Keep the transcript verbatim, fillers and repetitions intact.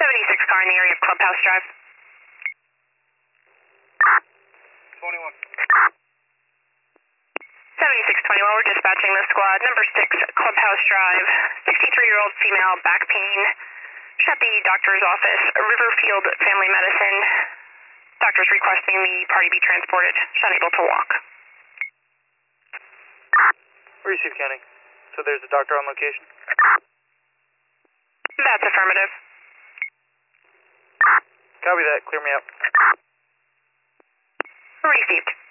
seventy-six car in the area of Clubhouse Drive. twenty-one. seventy-six twenty-one, we're dispatching the squad. Number six, Clubhouse Drive. sixty-three-year-old female, back pain. She's at the doctor's office, Riverfield Family Medicine. Doctor's requesting the party be transported. She's unable to walk. Receive County. So there's a doctor on location? That's affirmative. Copy that. Clear me out. Received.